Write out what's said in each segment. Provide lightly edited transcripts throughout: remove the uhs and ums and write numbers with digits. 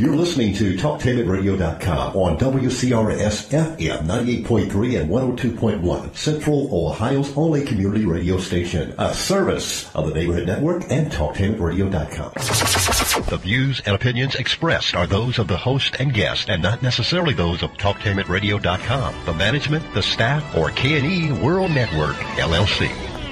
You're listening to TalkTainmentradio.com on WCRS FM 98.3 and 102.1, Central Ohio's only community radio station, a service of the Neighborhood Network and TalkTainmentradio.com. The views and opinions expressed are those of the host and guest and not necessarily those of TalkTainmentradio.com, the management, the staff, or K&E World Network, LLC.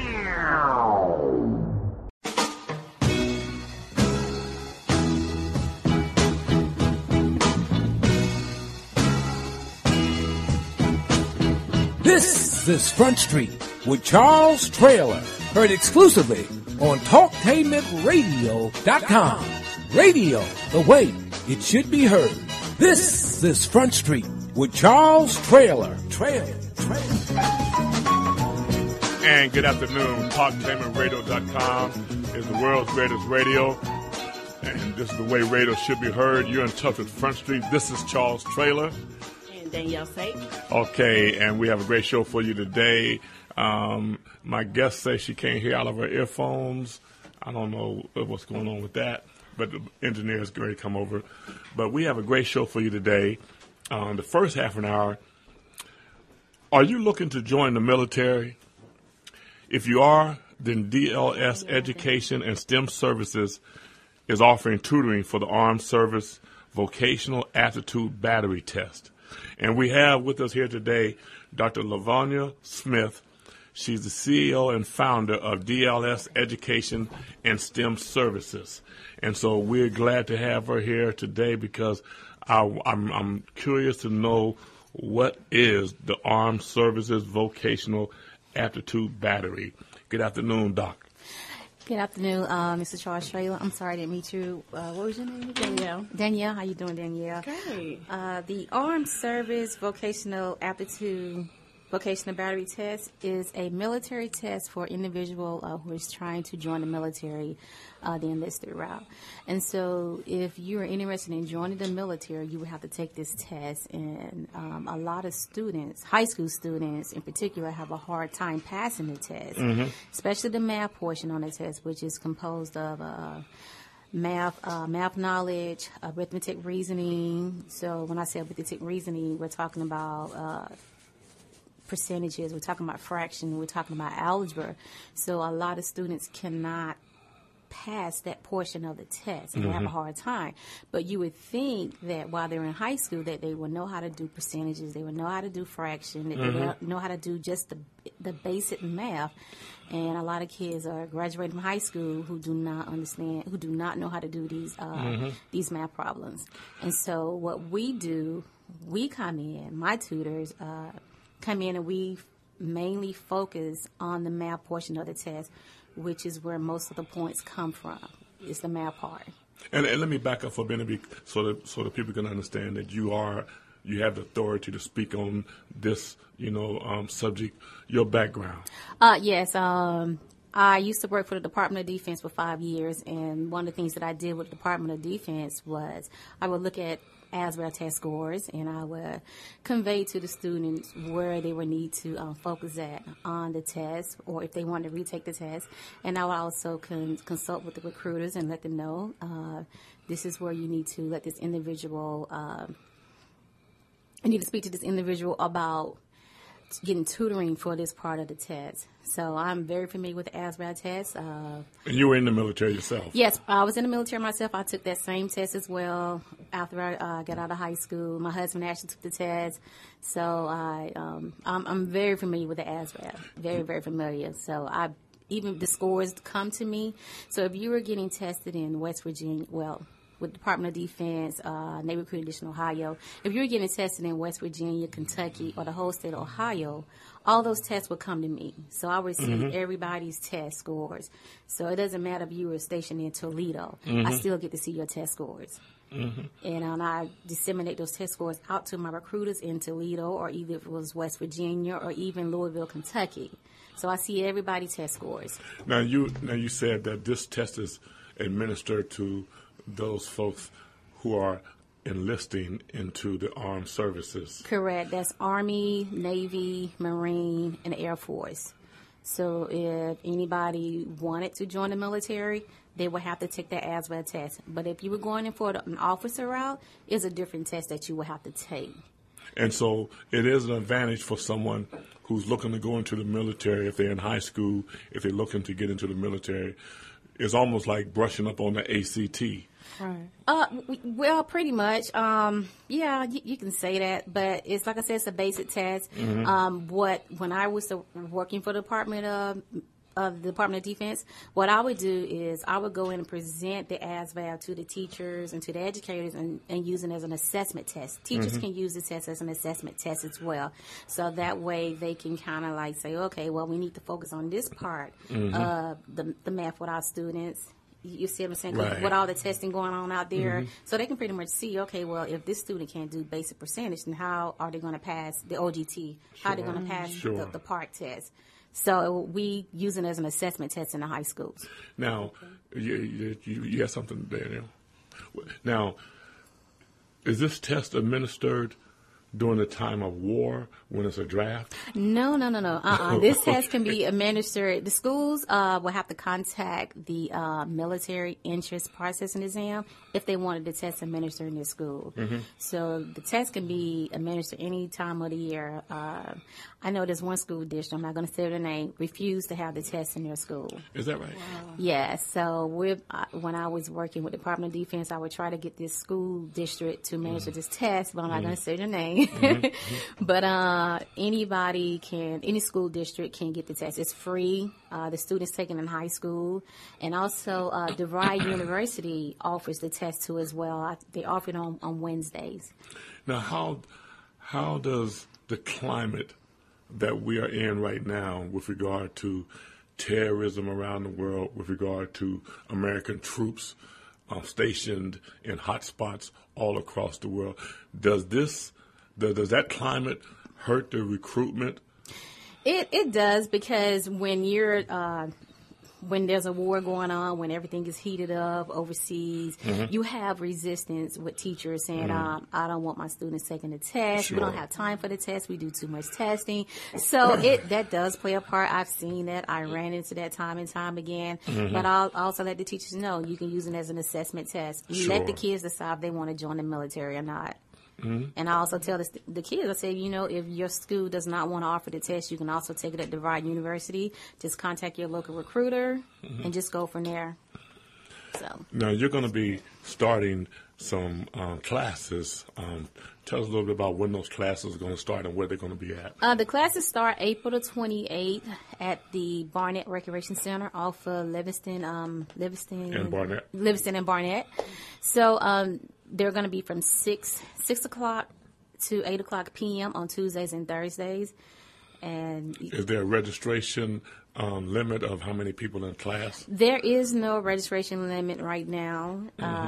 This is Front Street with Charles Traylor, heard exclusively on TalkTainmentRadio.com. Radio, the way it should be heard. This is Front Street with Charles Traylor. And good afternoon. TalkTainmentRadio.com is the world's greatest radio, and this is the way radio should be heard. You're in touch with Front Street. This is Charles Traylor. Danielle Sake. Okay, and we have a great show for you today. My guest says she can't hear out of her earphones. I don't know what's going on with that, but the engineer is going to come over. But we have a great show for you today. The first half an hour, are you looking to join the military? If you are, then DLS Education and STEM Services is offering tutoring for the Armed Service Vocational Aptitude Battery Test. And we have with us here today Dr. Lavonia Smith. She's the CEO and founder of DLS Education and STEM Services. And so we're glad to have her here today because I'm curious to know what is the Armed Services Vocational Aptitude Battery. Good afternoon, Doc. Good afternoon, Mr. Charles Traylor. I'm sorry I didn't meet you. What was your name? Danielle. Danielle, how you doing, Danielle? Great. The Armed Service Vocational Battery Test is a military test for an individual who is trying to join the military, the enlisted route. And so if you're interested in joining the military, you would have to take this test. And a lot of students, high school students in particular, have a hard time passing the test, especially the math portion on the test, which is composed of math knowledge, arithmetic reasoning. So when I say arithmetic reasoning, we're talking about percentages, we're talking about fraction, we're talking about algebra. So a lot of students cannot pass that portion of the test and they have a hard time. But you would think that while they're in high school that they will know how to do percentages, they will know how to do fraction, that they will know how to do just the basic math. And a lot of kids are graduating from high school who do not understand, who do not know how to do these math problems. And so what we do, we come in, my tutors come in and we mainly focus on the math portion of the test, which is where most of the points come from, is the math part. And let me back up for a minute so that people can understand that you have the authority to speak on this, subject, your background. Yes. I used to work for the Department of Defense for 5 years, and one of the things that I did with the Department of Defense was I would look at ASVAB test scores, and I would convey to the students where they would need to focus at on the test, or if they wanted to retake the test. And I would also consult with the recruiters and let them know this is where you need to let this individual, you need to speak to this individual about getting tutoring for this part of the test. So I'm very familiar with the ASVAB test. And you were in the military yourself? Yes, I was in the military myself. I took that same test as well after I got out of high school. My husband actually took the test. So I'm very familiar with the ASVAB, very, very familiar. So even the scores come to me. So if you were getting tested in West Virginia, with Department of Defense, Navy Recruiting Edition, Ohio. If you're getting tested in West Virginia, Kentucky, or the whole state of Ohio, all those tests would come to me. So I receive everybody's test scores. So it doesn't matter if you were stationed in Toledo. I still get to see your test scores. And I disseminate those test scores out to my recruiters in Toledo, or either if it was West Virginia or even Louisville, Kentucky. So I see everybody's test scores. Now you said that this test is administered to those folks who are enlisting into the armed services. Correct. That's Army, Navy, Marine, and Air Force. So if anybody wanted to join the military, they would have to take that ASVAB test. But if you were going in for an officer route, it's a different test that you would have to take. And so it is an advantage for someone who's looking to go into the military, if they're in high school, if they're looking to get into the military. It's almost like brushing up on the ACT. Right. Well, pretty much. Yeah, you can say that, but it's like I said, it's a basic test. When I was working for the Department of Defense, what I would do is I would go in and present the ASVAB to the teachers and to the educators and use it as an assessment test. Teachers can use the test as an assessment test as well. So that way they can kind of like say, okay, well, we need to focus on this part of the math with our students. You see what I'm saying? Right. With all the testing going on out there. So they can pretty much see, okay, well, if this student can't do basic percentage, then how are they going to pass the OGT? How are they going to pass the PARCC test? So we use it as an assessment test in the high schools. Now, you have something there, Daniel. Now, is this test administered during the time of war when it's a draft? No. This test can be administered. The schools will have to contact the military entrance processing exam if they wanted the test administered in their school. So the test can be administered any time of the year. I know there's one school district, I'm not going to say their name, refused to have the test in their school. Is that right? Wow. Yes. So when I was working with the Department of Defense, I would try to get this school district to administer this test, but I'm not going to say their name. But any school district can get the test. It's free. The students take it in high school. And also, DeVry University offers the test too as well. They offer it on Wednesdays. Now, how does the climate that we are in right now with regard to terrorism around the world, with regard to American troops stationed in hot spots all across the world, does that climate hurt the recruitment? It does, because when when there's a war going on, when everything is heated up overseas, you have resistance with teachers saying, I don't want my students taking the test. We don't have time for the test. We do too much testing. So that does play a part. I've seen that. I ran into that time and time again. But I'll also let the teachers know you can use it as an assessment test. You let the kids decide if they want to join the military or not. And I also tell the kids, I say, if your school does not want to offer the test, you can also take it at DeVry University. Just contact your local recruiter and just go from there. So now you're going to be starting some classes. Tell us a little bit about when those classes are going to start and where they're going to be at. The classes start April the 28th at the Barnett Recreation Center off of Livingston and Barnett. So they're going to be from 6 o'clock to 8 o'clock p.m. on Tuesdays and Thursdays. And is there a registration limit of how many people in class? There is no registration limit right now.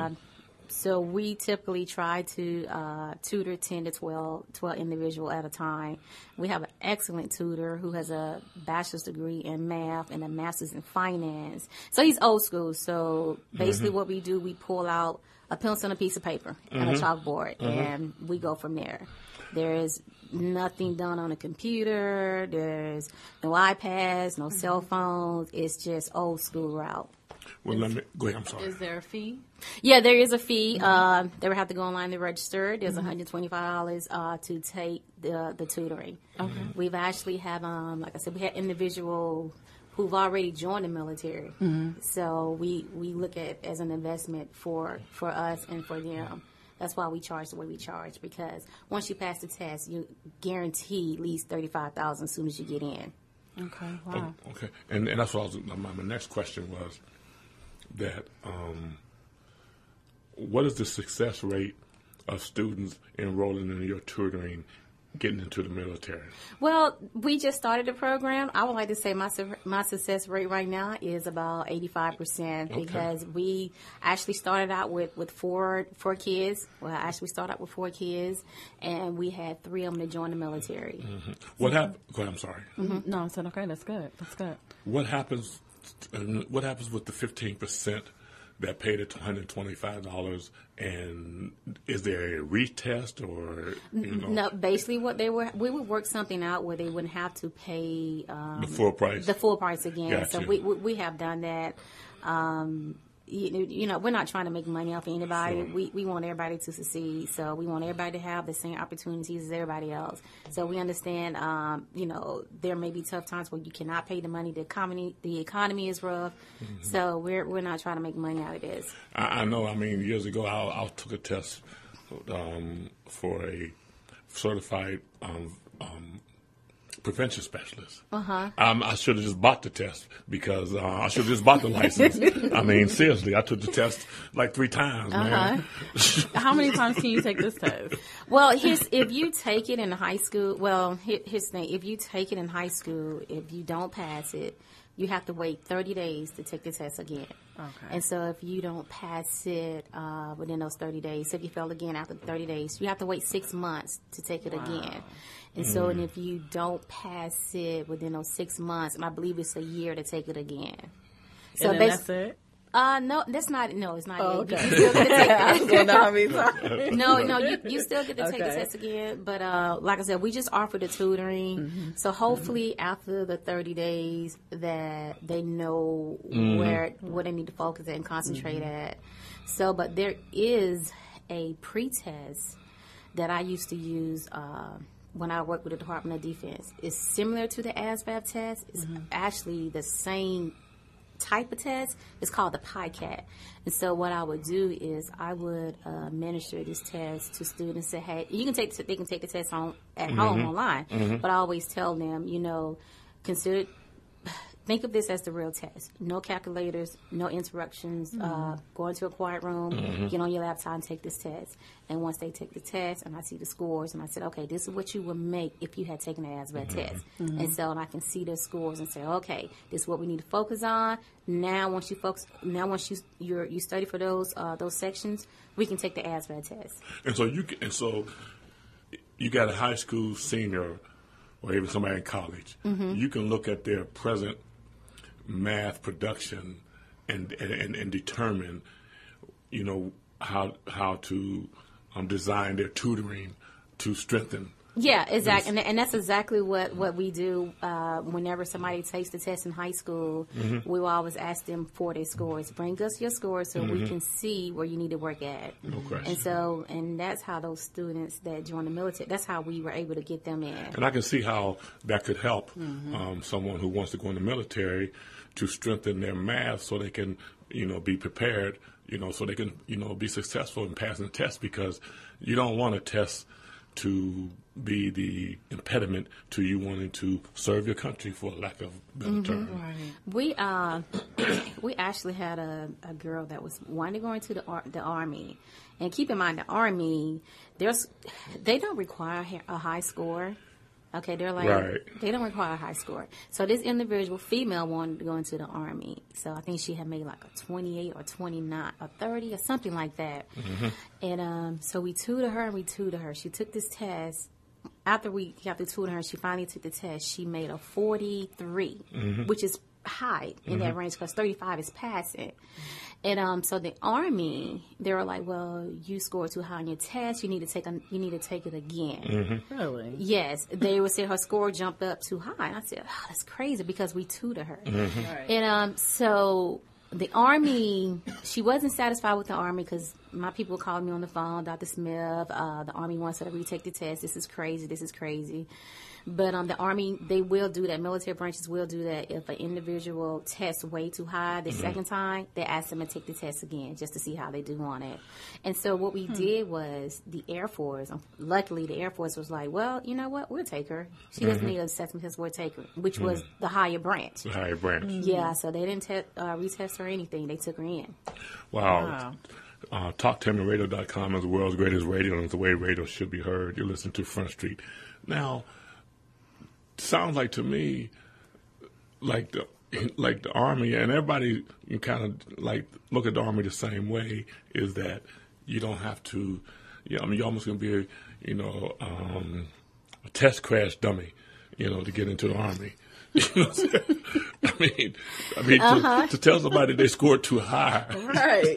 So we typically try to tutor 10 to 12 individuals at a time. We have an excellent tutor who has a bachelor's degree in math and a master's in finance. So he's old school. So basically what we do, we pull out a pencil and a piece of paper and a chalkboard, and we go from there. There is nothing done on a computer. There's no iPads, no cell phones. It's just old school route. Well, let me go ahead. I'm sorry. Is there a fee? Yeah, there is a fee. They would have to go online to register. There's $125 to take the tutoring. Okay. We've actually have, like I said, we had individuals who've already joined the military. So we look at it as an investment for us and for them. That's why we charge the way we charge, because once you pass the test, you guarantee at least $35,000 as soon as you get in. Okay, wow. Okay, and that's what my next question was that what is the success rate of students enrolling in your tutoring getting into the military? Well, we just started the program. I would like to say my success rate right now is about 85% because we actually started out with four kids. Well, actually, we started out with 4 kids, and we had 3 of them to join the military. What happened? Go ahead, I'm sorry. No, I said, okay, that's good. That's good. What happens with the 15% that paid at $125, and is there a retest or No, basically we would work something out where they wouldn't have to pay the full price. The full price again. Gotcha. So we have done that. we're not trying to make money off anybody. Sure. We want everybody to succeed. So we want everybody to have the same opportunities as everybody else. So we understand, there may be tough times where you cannot pay the money. The economy is rough. Mm-hmm. So we're not trying to make money out of this. I know. I mean, years ago, I took a test for a certified prevention specialist. I should have just bought the test because I should have just bought the license. I mean, seriously, I took the test like 3 times, man. How many times can you take this test? Well, if you take it in high school, here's the thing. If you take it in high school, if you don't pass it, you have to wait 30 days to take the test again. Okay. And so if you don't pass it within those 30 days, so if you fail again after 30 days, you have to wait 6 months to take it again. And so, and if you don't pass it within those 6 months, and I believe it's a year to take it again. So and then that's it? No, that's not. No, it's not. Oh, okay. You still get to take that. No, you still get to take the test again. But like I said, we just offer the tutoring. Mm-hmm. So hopefully after the 30 days that they know where they need to focus and concentrate at. So, but there is a pretest that I used to use when I worked with the Department of Defense. It's similar to the ASVAB test. It's actually the same type of test. It's called the PICAT. And so what I would do is I would administer this test to students and say, hey, they can take the test at home online. But I always tell them, think of this as the real test. No calculators, no interruptions. Go into a quiet room, get on your laptop and take this test. And once they take the test and I see the scores and I said, okay, this is what you would make if you had taken the ASVAB test. And so I can see their scores and say, okay, this is what we need to focus on. Now once you study for those sections, we can take the ASVAB test. And so you got a high school senior or even somebody in college. You can look at their present math production and determine, how to design their tutoring to strengthen. Yeah, exactly, and that's exactly what we do. Whenever somebody takes the test in high school, we will always ask them for their scores. Bring us your scores so we can see where you need to work at. No question. And that's how those students that join the military, that's how we were able to get them in. And I can see how that could help someone who wants to go in the military to strengthen their math so they can, be prepared, so they can, be successful in passing the test, because you don't want a test to be the impediment to you wanting to serve your country, for lack of a better term. Right. We actually had a girl that was wanting to go into the Army. And keep in mind, the Army, they don't require a high score. Okay, they're like, they don't require a high score. So this individual, female, wanted to go into the Army. So I think she had made like a 28 or 29 or 30 or something like that. And so we tutored her. She took this test. After tutoring her, she finally took the test. She made a 43, which is high in that range because 35 is passing. And so the Army, they were like, well, you scored too high on your test. You need to take it again. Really? Yes. They would say her score jumped up too high. And I said, oh, that's crazy, because we tutor her. Right. And so the Army, she wasn't satisfied with the Army because my people called me on the phone, Dr. Smith, the Army wants her to retake the test. This is crazy. But the Army, they will do that. Military branches will do that. If an individual tests way too high the second time, they ask them to take the test again just to see how they do on it. And so what we did was the Air Force, luckily the Air Force was like, well, you know what, we'll take her. She doesn't need an assessment test, we'll take her, which was the higher branch. The higher branch. Yeah, so they didn't retest her or anything. They took her in. Wow. TalkTammyRadio.com is the world's greatest radio, and it's the way radio should be heard. You're listening to Front Street. Now, sounds like to me like the Army, and everybody, you kind of like look at the Army the same way, is that you don't have to, you're almost going to be a test crash dummy, to get into the Army. You know what I'm saying? I mean, to tell somebody they scored too high. Right.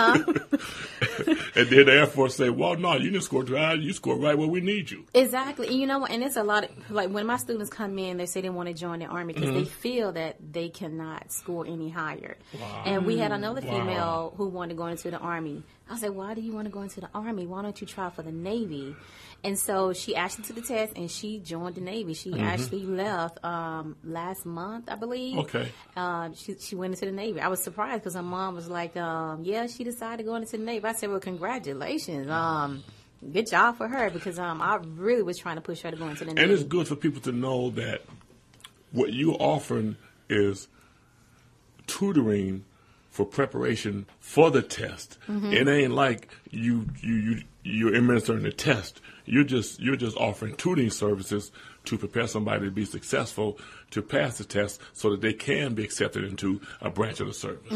And then the Air Force say, well, no, you didn't score too high. You scored right where we need you. Exactly. And you know what? And it's a lot of, like, when my students come in, they say they want to join the Army because they feel that they cannot score any higher. Wow. And we had another female who wanted to go into the Army. I said, why do you want to go into the Army? Why don't you try for the Navy? And so she actually took the test and she joined the Navy. She actually left last month, I believe. Okay. She went into the Navy. I was surprised because her mom was like, yeah, she decided to go into the Navy. I said, well, congratulations. Good job for her because I really was trying to push her to go into the Navy. And it's good for people to know that what you're offering is tutoring for preparation for the test. It ain't like you're administering the test. You're just offering tutoring services to prepare somebody to be successful to pass the test so that they can be accepted into a branch of the service.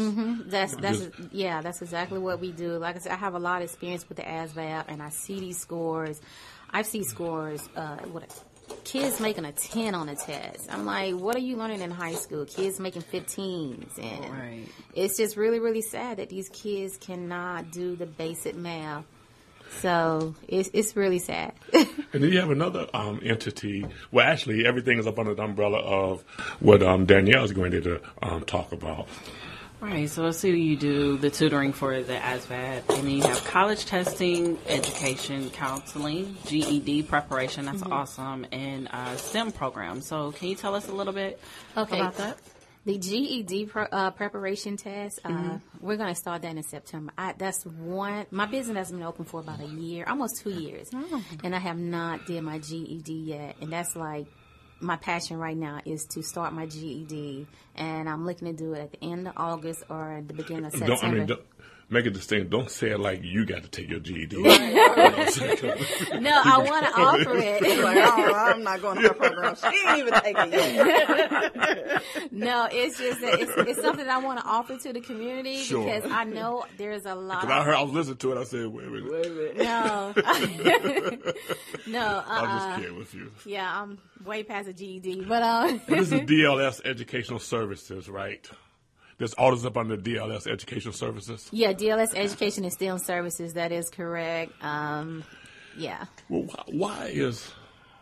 That's exactly what we do. Like I said, I have a lot of experience with the ASVAB, and I see these scores. I see scores, kids making a 10 on a test. I'm like, what are you learning in high school? Kids making 15s. And it's just really, really sad that these kids cannot do the basic math. So it's really sad. And then you have another entity. Well, actually, everything is up under the umbrella of what Danielle is going to talk about. Right, so I see you do the tutoring for the ASVAB, and then you have college testing, education, counseling, GED preparation, that's awesome, and STEM program. So can you tell us a little bit about that? The GED preparation test, we're going to start that in September. That's one. My business has been open for about a year, almost 2 years, and I have not did my GED yet, and that's like my passion right now is to start my GED, and I'm looking to do it at the end of August or the beginning of September. Don't make a distinction. Don't say it like you got to take your GED. No, I want to offer it. Like, oh, I'm not going to her program. She ain't even taking it. No, it's just that it's something that I want to offer to the community because I know there's a lot. Because I was listening to it, I said, wait a minute. No. I'm just kidding with you. Yeah, I'm way past a GED, but This is DLS Educational Services, right? There's audits up under DLS Education Services? Yeah, DLS Education and STEM Services, that is correct. Yeah. Well, why is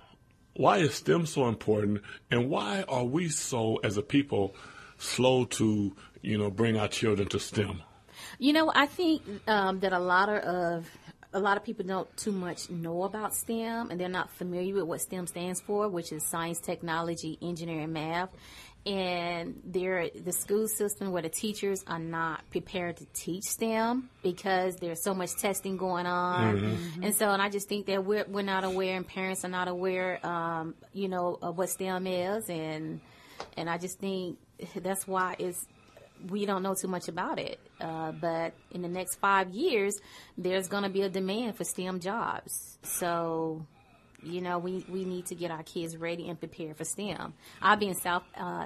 STEM so important, and why are we so, as a people, slow to, bring our children to STEM? I think that a lot of people don't too much know about STEM, and they're not familiar with what STEM stands for, which is science, technology, engineering, math. And the school system where the teachers are not prepared to teach STEM because there's so much testing going on. And I just think that we're not aware, and parents are not aware, of what STEM is. And I just think that's why we don't know too much about it. But in the next 5 years, there's going to be a demand for STEM jobs. So we need to get our kids ready and prepared for STEM. I'll be in South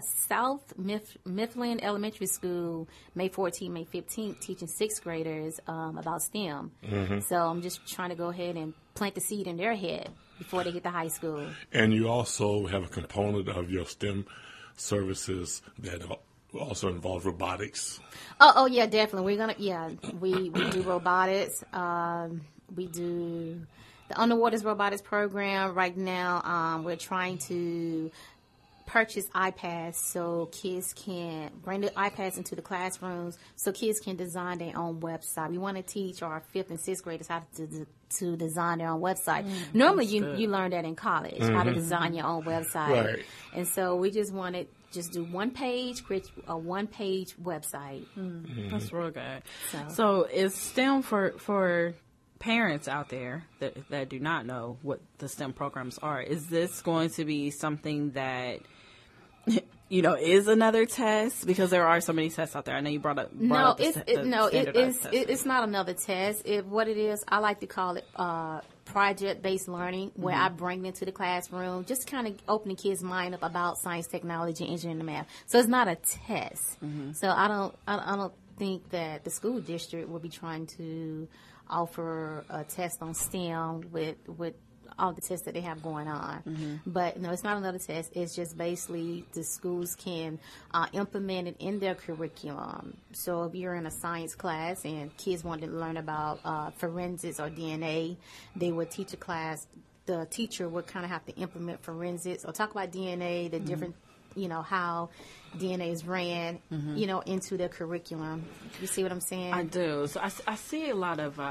Mifflin Elementary School May 14th, May 15th, teaching 6th graders about STEM. So I'm just trying to go ahead and plant the seed in their head before they get to high school. And you also have a component of your STEM services that also involve robotics. Oh yeah, definitely. We do robotics. We do the Underwaters Robotics Program. Right now, we're trying to purchase iPads so kids can bring the iPads into the classrooms so kids can design their own website. We want to teach our 5th and 6th graders how to design their own website. Normally, you learn that in college, how to design your own website. Right. And so we just want to just do one page, create a one-page website. That's real good. So is STEM for parents out there that do not know what the STEM programs are, is this going to be something that is another test? Because there are so many tests out there. I know you brought up. It's not another test. What it is, I like to call it project-based learning, where I bring them into the classroom, just kind of opening kids' mind up about science, technology, engineering, and math. So it's not a test. So I don't think that the school district will be trying to offer a test on STEM with all the tests that they have going on. But no, it's not another test. It's just basically the schools can implement it in their curriculum. So if you're in a science class and kids want to learn about forensics or DNA, they would teach a class. The teacher would kind of have to implement forensics or talk about DNA, the different, how DNA is ran, into their curriculum. You see what I'm saying? I do. So I see a lot of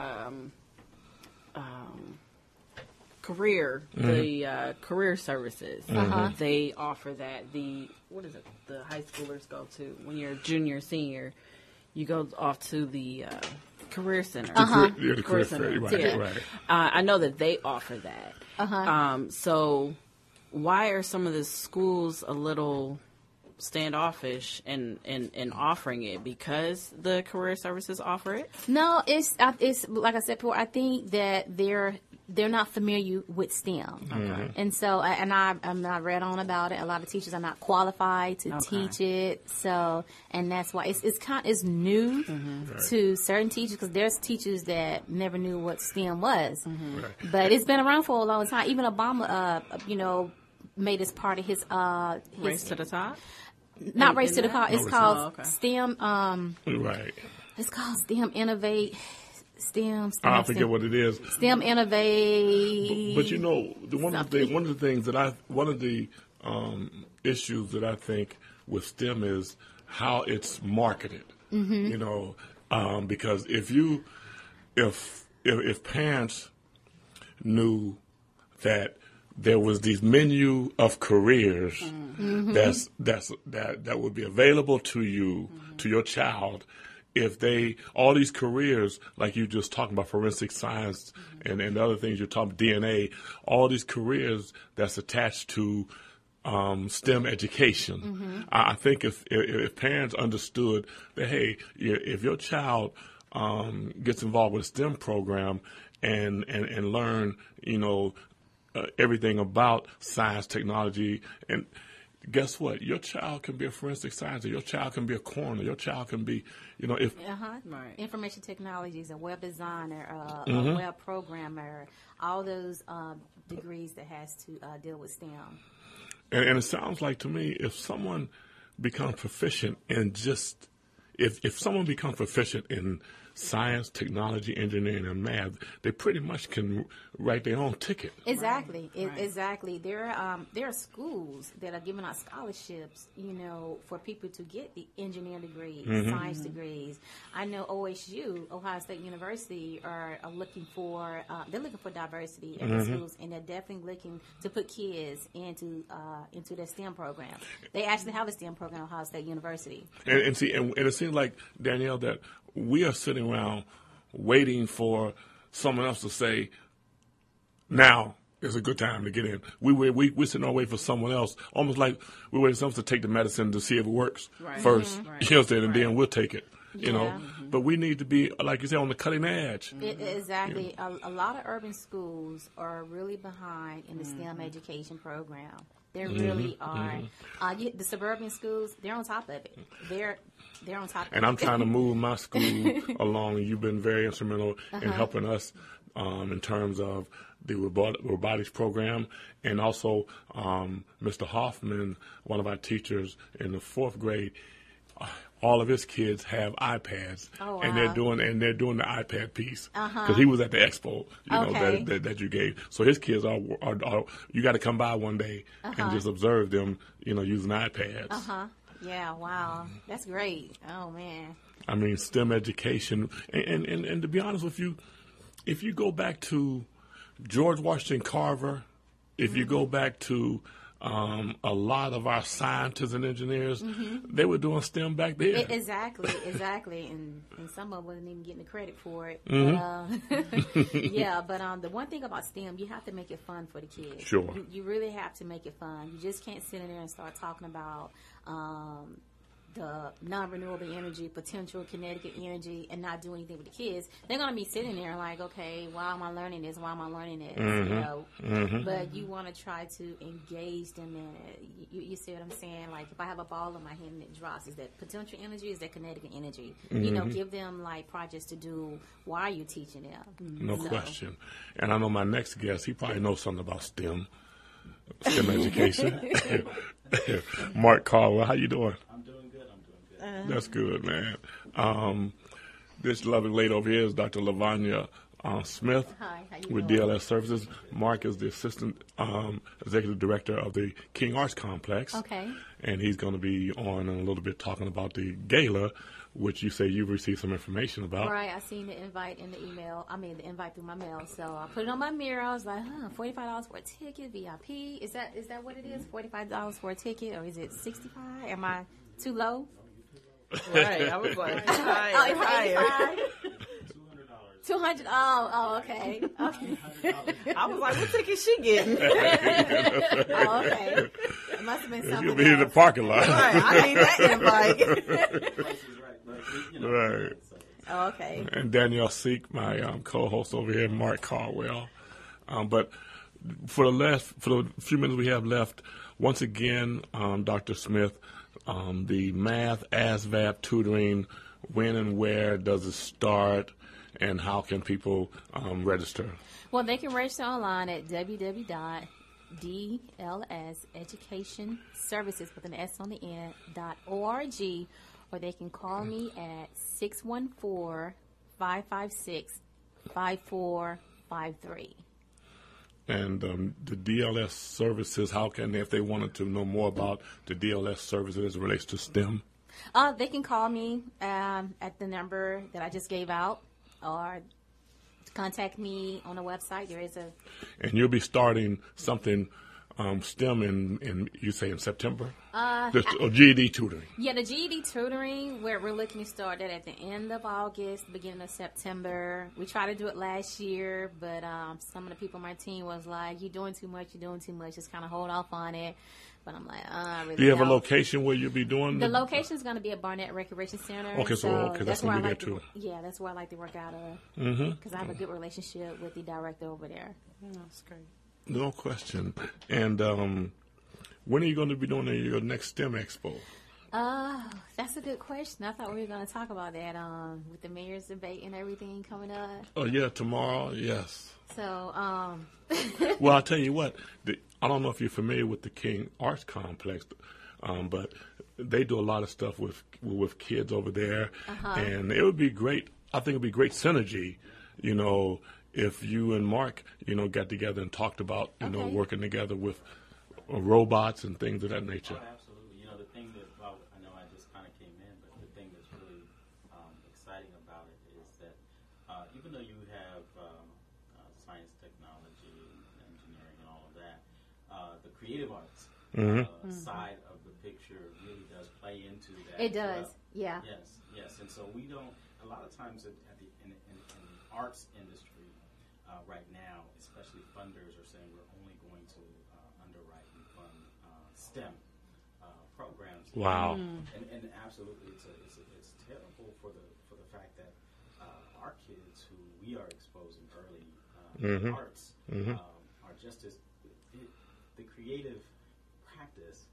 career, the career services. They offer that. What is it? The high schoolers go to when you're junior, senior. You go off to the career center. The career center. Right. I know that they offer that. So why are some of the schools a little standoffish in offering it? Because the career services offer it? No, it's like I said before. I think that they're not familiar with STEM, and so I'm not read on about it. A lot of teachers are not qualified to teach it, so and that's why it's new to certain teachers, because there's teachers that never knew what STEM was, but it's been around for a long time. Even Obama, made this part of his Race to the Top. Not Race to the Top. It's called STEM. Right. It's called STEM Innovate. STEM. I forget what it is. STEM Innovate. But one of the issues that I think with STEM is how it's marketed. Because if parents knew that there was these menu of careers that would be available to you, to your child, if all these careers, like you just talking about forensic science and other things you're talking, DNA, all these careers that's attached to STEM education. I think if parents understood that, hey, if your child gets involved with a STEM program and learn, everything about science, technology, and guess what? Your child can be a forensic scientist. Your child can be a coroner. Your child can be, information technologies, a web designer, a web programmer, all those degrees that has to deal with STEM. And it sounds like to me, if someone becomes proficient in if someone becomes proficient in science, technology, engineering, and math, they pretty much can write their own ticket. Exactly. Exactly. There are schools that are giving out scholarships, for people to get the engineering degrees, science degrees. I know OSU, Ohio State University, are looking for diversity in the schools, and they're definitely looking to put kids into their STEM program. They actually have a STEM program at Ohio State University. And it seems like, Danielle, that we are sitting around waiting for someone else to say, now is a good time to get in. We're sitting around waiting for someone else, almost like we're waiting for someone to take the medicine to see if it works first. And then we'll take it. But we need to be, like you said, on the cutting edge. Exactly. A lot of urban schools are really behind in the STEM education program. They really are. The suburban schools, they're on top of it. They're on top of it. And I'm trying to move my school along. You've been very instrumental in helping us in terms of the robotics program. And also Mr. Hoffman, one of our teachers in the 4th grade, all of his kids have iPads, and they're doing the iPad piece because he was at the expo, that you gave. So his kids are you got to come by one day and just observe them, using iPads. Yeah, wow, that's great. Oh man. I mean, STEM education, and to be honest with you, if you go back to George Washington Carver, if you go back to a lot of our scientists and engineers, they were doing STEM back then. Exactly. And some of them wasn't even getting the credit for it. But the one thing about STEM, you have to make it fun for the kids. Sure. You really have to make it fun. You just can't sit in there and start talking about the non-renewable energy, potential kinetic energy, and not do anything with the kids, they're going to be sitting there like, okay, why am I learning this? Why am I learning this? You know, but you want to try to engage them in it. You see what I'm saying? Like, if I have a ball in my hand and it drops, is that potential energy? Is that kinetic energy? You know, give them like projects to do while you're teaching them. No question. And I know my next guest, he probably knows something about STEM education. Mark Caldwell, how you doing? I'm doing good. That's good, man. This lovely lady over here is Dr. Lavanya Smith. Hi, how you with doing? DLS Services. Mark is the Assistant Executive Director of the King Arts Complex. Okay. And he's going to be on in a little bit talking about the gala, which you say you've received some information about. Right, I seen the invite in the email. I mean, the invite through my mail. So I put it on my mirror. I was like, $45 for a ticket, VIP. Is that what it is? $45 for a ticket, or is it $65? Am I too low? Right, I was like, higher. $200. Oh, okay. Okay. I was like, what ticket she getting? Oh, okay. It must have been something You'll be in the else. parking lot. Right, I need that invite. Right. Oh, okay. And Danielle Seek, my co-host over here, Mark Caldwell. But for the few minutes we have left, once again, Dr. Smith, the math ASVAB tutoring, when and where does it start, and how can people register? Well, they can register online at www.dlseducationservices with an S on the end .org, or they can call me at 614-556-5453. And the DLS services, how can they, if they wanted to know more about the DLS services as it relates to STEM? They can call me at the number that I just gave out, or contact me on the website. There is a... And you'll be starting something STEM in you say in September? GED tutoring. Yeah, the GED tutoring, we're looking to start that at the end of August, beginning of September. We tried to do it last year, but some of the people on my team was like, you're doing too much, just kind of hold off on it. But I'm like, I really Do you have don't. a location where you'll be doing The location is going to be at Barnett Recreation Center. Okay, so that's going to be there too. Yeah, that's where I like to work out of. Because I have a good relationship with the director over there. That's great. No question. And when are you going to be doing your next STEM Expo? That's a good question. I thought we were going to talk about that with the mayor's debate and everything coming up. Oh, yeah, tomorrow, yes. So, Well, I'll tell you what. I don't know if you're familiar with the King Arts Complex, but they do a lot of stuff with kids over there. And it would be great. I think it would be great synergy, if you and Mark, got together and talked about, working together with robots and things of that nature. Oh, absolutely. The thing that, I know I just kind of came in, but the thing that's really exciting about it is that even though you have science, technology, engineering, and all of that, the creative arts side of the picture really does play into that. It does, yeah. Yes. And so we don't, a lot of times in the arts industry right now, especially funders are saying we're only going to underwrite and fund STEM programs. Wow. And absolutely, it's terrible for the fact that our kids who we are exposing early to arts are just as the creative practice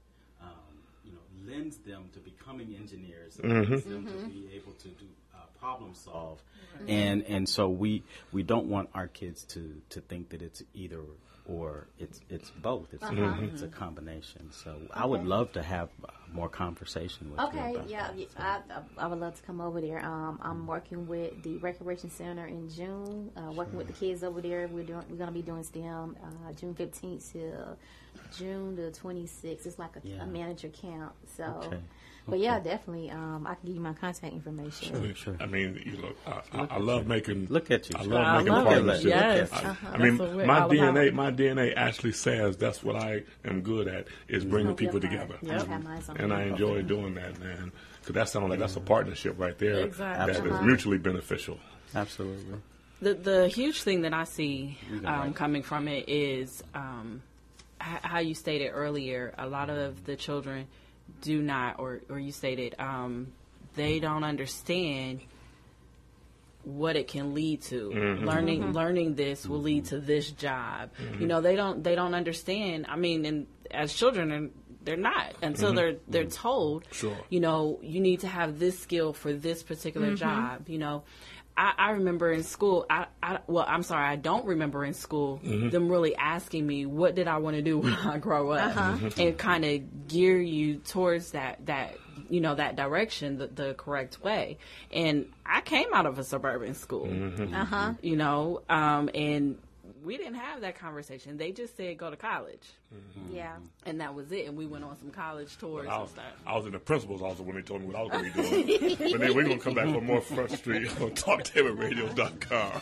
lends them to becoming engineers and lends them to be able to do problem solve, and so we don't want our kids to think that it's either or, it's both. It's a combination. So I would love to have more conversation with you about that. I would love to come over there. I'm working with the Recreation Center in June, working with the kids over there. We're going to be doing STEM June 15th to June the 26th. It's like a manager camp. So. Okay. But yeah, definitely. I can give you my contact information. Sure. I mean, I love making. Look at you. I love making partnerships. Yes. I mean, my DNA actually says that's what I am good at is bringing people together. And I enjoy doing that, man. Because that sounds like that's a partnership right there that is mutually beneficial. Absolutely. The huge thing that I see coming from it is how you stated earlier. A lot of the children do not, or you stated, they don't understand what it can lead to. Learning this will lead to this job. You know, they don't understand. I mean, and as children, they're not until they're told. Sure. You know, you need to have this skill for this particular job. You know, I remember in school. I don't remember in school them really asking me what did I want to do when I grow up, and kind of gear you towards that you know, that direction, the correct way. And I came out of a suburban school, you know, and we didn't have that conversation. They just said, go to college. Yeah. And that was it. And we went on some college tours and stuff. I was in the principal's office when they told me what I was going to be doing. But then we're going to come back for more Front Street on TalkTaylorRadio.com.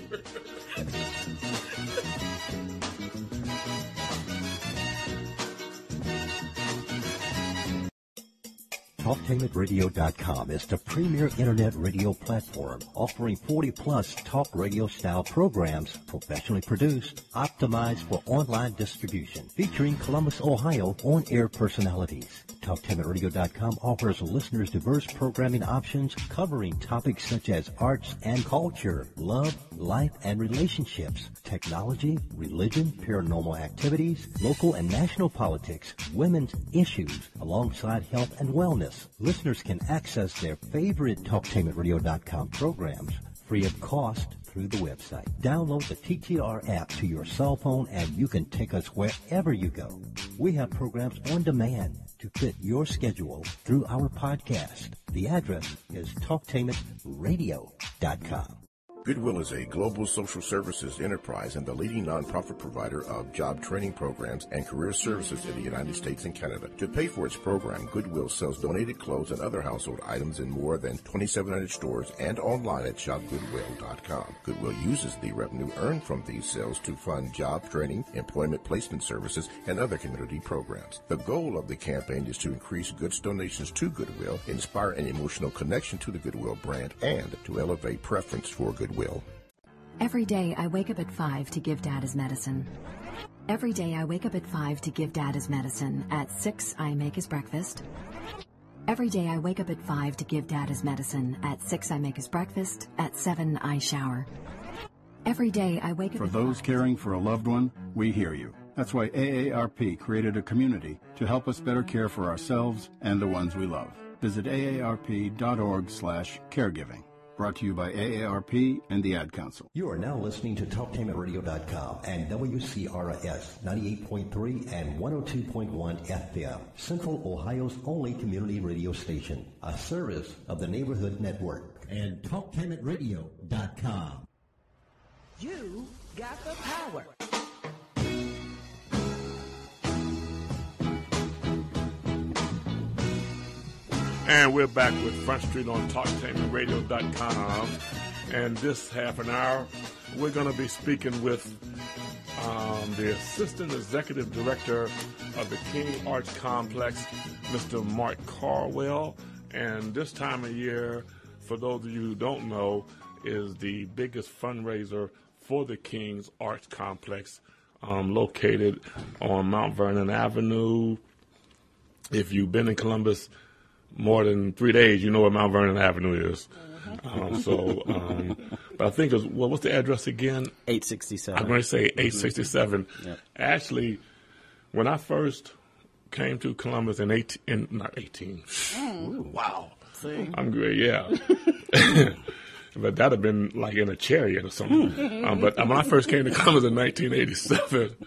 TalkTaylorRadio.com is the premier internet radio platform offering 40-plus talk radio-style programs professionally produced, optimized for online distribution, featuring Columbus, Ohio on-air personalities. TalkTaylorRadio.com offers listeners diverse programming options covering topics such as arts and culture, love, life and relationships, technology, religion, paranormal activities, local and national politics, women's issues, alongside health and wellness. Listeners can access their favorite TalkTaylorRadio.com programs free of cost through the website. Download the TTR app to your cell phone and you can take us wherever you go. We have programs on demand to fit your schedule through our podcast. The address is TalkTaylorRadio.com. Goodwill is a global social services enterprise and the leading nonprofit provider of job training programs and career services in the United States and Canada. To pay for its program, Goodwill sells donated clothes and other household items in more than 2,700 stores and online at shopgoodwill.com. Goodwill uses the revenue earned from these sales to fund job training, employment placement services, and other community programs. The goal of the campaign is to increase goods donations to Goodwill, inspire an emotional connection to the Goodwill brand, and to elevate preference for Goodwill. Every day I wake up at 5 to give Dad his medicine. Every day I wake up at 5 to give Dad his medicine. At 6 I make his breakfast. Every day I wake up at 5 to give Dad his medicine. At 6 I make his breakfast. At 7 I shower. Every day I wake up For those caring for a loved one, we hear you. That's why AARP created a community to help us better care for ourselves and the ones we love. Visit aarp.org/caregiving. Brought to you by AARP and the Ad Council. You are now listening to TalkTaylorRadio.com and WCRS 98.3 and 102.1 FM, Central Ohio's only community radio station, a service of the Neighborhood Network. And TalkTaylorRadio.com. You got the power. And we're back with Front Street on TalkTaylorRadio.com. And this half an hour, we're going to be speaking with the Assistant Executive Director of the King Arts Complex, Mr. Mark Carwell. And this time of year, for those of you who don't know, is the biggest fundraiser for the King's Arts Complex, located on Mount Vernon Avenue. If you've been in Columbus more than 3 days, you know where Mount Vernon Avenue is. But I think it's, what's the address again? 867. I'm going to say 867. Yep. Actually, when I first came to Columbus in 18, not 18. Wow. See? I'm great, yeah. But that'd have been like in a chariot or something. But when I first came to Columbus in 1987,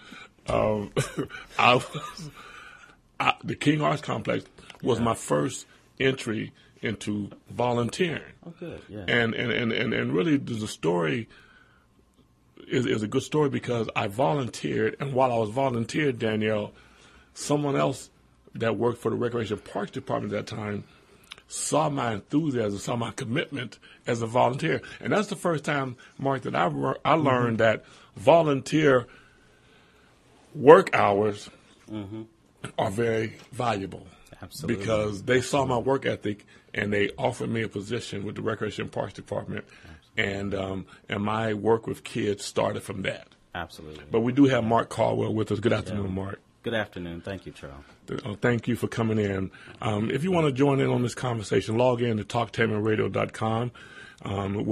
the King Arts Complex was my first entry into volunteering. Oh, good. Yeah. And really, the story is a good story because I volunteered, and while I was volunteered, Danielle, someone else that worked for the Recreation Parks Department at that time saw my enthusiasm, saw my commitment as a volunteer. And that's the first time, Mark, that I learned that volunteer work hours are very valuable. Absolutely. Because they saw my work ethic and they offered me a position with the Recreation Parks Department. And my work with kids started from that. Absolutely. But we do have Mark Carwell with us. Good afternoon, Mark. Good afternoon. Thank you, Charles. Thank you for coming in. If you want to join in on this conversation, log in to talktainmentradio.com.